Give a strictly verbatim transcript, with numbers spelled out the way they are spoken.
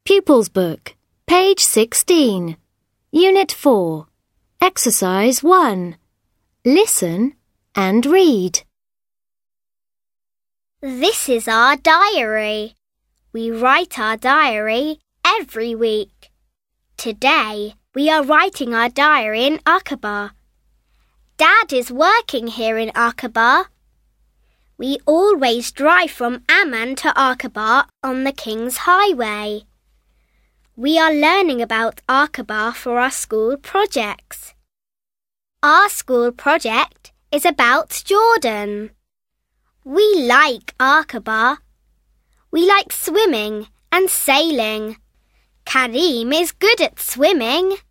Pupils Book, page sixteen, Unit four, Exercise one. Listen and read. This is our diary. We write our diary every week. Today, we are writing our diary in Aqaba. Dad is working here in Aqaba. We always drive from Amman to Aqaba on the King's Highway. We are learning about Aqaba for our school projects. Our school project is about Jordan. We like Aqaba. We like swimming and sailing. Kareem is good at swimming.